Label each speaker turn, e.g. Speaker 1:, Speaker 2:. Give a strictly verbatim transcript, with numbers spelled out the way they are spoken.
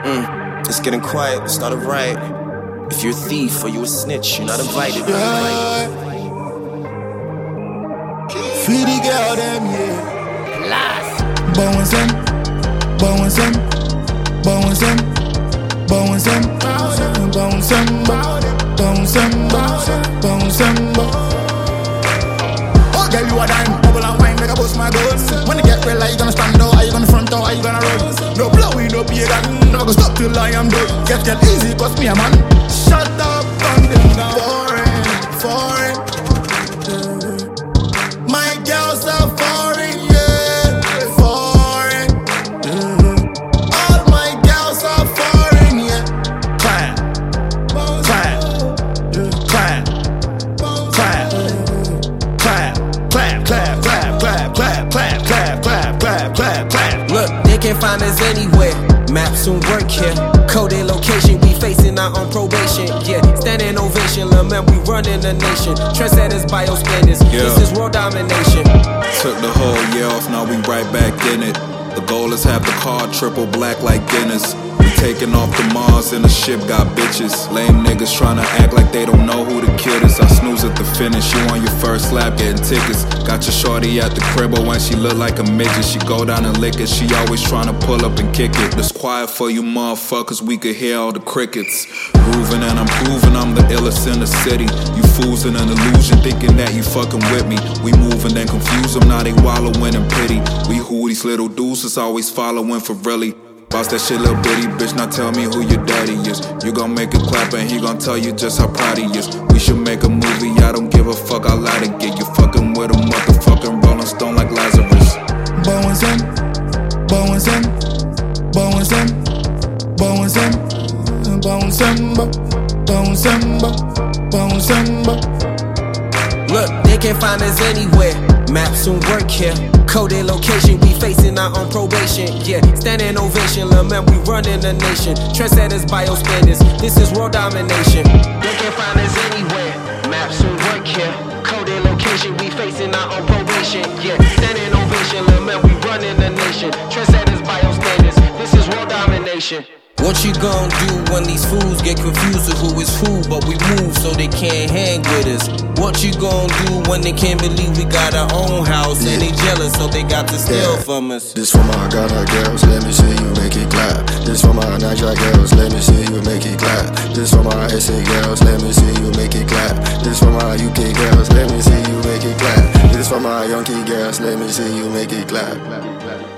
Speaker 1: Mm, it's getting quiet, let's start a riot. If you're a thief or you a snitch, you're not invited.
Speaker 2: Yeah. Free the girl, them, yeah.
Speaker 1: Last.
Speaker 2: Bowen Sem, Bowen Sem, Bowen Sem, Bowen Sem, Bowen Sem, Bowen Sem, Bowen Sem. Girl, you a dime, bubble and wine, make a bust my guns. When you get real, are you gonna stand out? Are you gonna front out? Are you gonna run? No blowing, no pagan, never gonna stop till I am done. Get, get easy, cause me a man. Shut up, and them down. Foreign, foreign. My girls are foreign, yeah. Foreign. All my girls are foreign, yeah. Clap, clap, clap, clap, clap. Clap, clap, clap, clap, clap, clap, clap, clap, clap, clap, clap.
Speaker 1: Look, they can't find us anywhere. Maps don't work here. Coded location, we facing our own probation. Yeah, standing ovation, lil' man, we running the nation. Trendsetters, bio spenders,
Speaker 3: yeah.
Speaker 1: This is world domination.
Speaker 3: Took the whole year off, now we right back in it. The goal is have the car triple black like Guinness. We taking off to Mars and the ship got bitches. Lame niggas tryna act like they don't know who the kid is. I snooze at the finish, you on your first lap getting tickets. Got your shorty at the crib, but when she look like a midget, she go down and lick it. She always tryna pull up and kick it. It's quiet for you motherfuckers, we could hear all the crickets. Grooving and I'm proving I'm the illest in the city. You fools in an illusion, thinking that you fucking with me. We moving and confuse them, now they wallowing in pity. We who these little dudes is always following for really. Boss that shit, little bitty bitch, now tell me who your daddy is. You gon' make it clap and he gon' tell you just how proud he is. We should make a movie, I don't give a fuck, I'll lie to get you fucking with a motherfucking Rolling Stone like Lazarus.
Speaker 2: Bowen Sem, Bowen Sem, Bowen Sem, Bowen Sem, Bowen Sem, Bowen Sem, Bowen Sem.
Speaker 1: Look, they can't find us anywhere. Maps don't work here. Coded location, we facing our own probation. Yeah, standing ovation, lil' man, we running the nation. Trendsetters, bio spenders, this is world domination. They can't find us anywhere. Maps don't work here. Coded location, we facing our own probation. Yeah, standing ovation, lil' man, we running the nation. Trendsetters, bio spenders, this is world domination. What you gon' do when these fools get confused with who is who, but we move so they can't hang with us? What you gon' do when they can't believe we got our own house, yeah. And they jealous so they got to steal, yeah, from us?
Speaker 4: This for my Ghana girls, let me see you make it clap. This for my Niger girls, let me see you make it clap. This for my S A girls, let me see you make it clap. This for my U K girls, let me see you make it clap. This for my Yankee girls, let me see you make it clap.